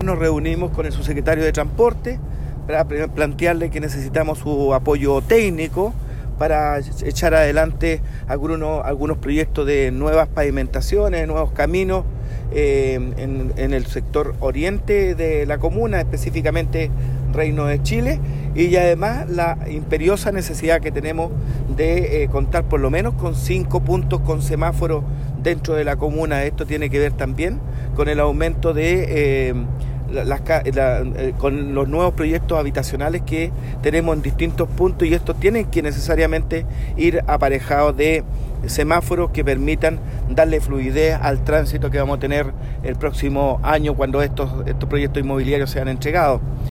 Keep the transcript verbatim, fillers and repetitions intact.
Nos reunimos con el subsecretario de Transporte para plantearle que necesitamos su apoyo técnico para echar adelante algunos, algunos proyectos de nuevas pavimentaciones, nuevos caminos eh, en, en el sector oriente de la comuna, específicamente Reino de Chile, y además la imperiosa necesidad que tenemos de eh, contar por lo menos con cinco puntos con semáforos dentro de la comuna. Esto tiene que ver también con el aumento de eh, la, la, la, eh, con los nuevos proyectos habitacionales que tenemos en distintos puntos, y estos tienen que necesariamente ir aparejados de semáforos que permitan darle fluidez al tránsito que vamos a tener el próximo año cuando estos, estos proyectos inmobiliarios sean entregados.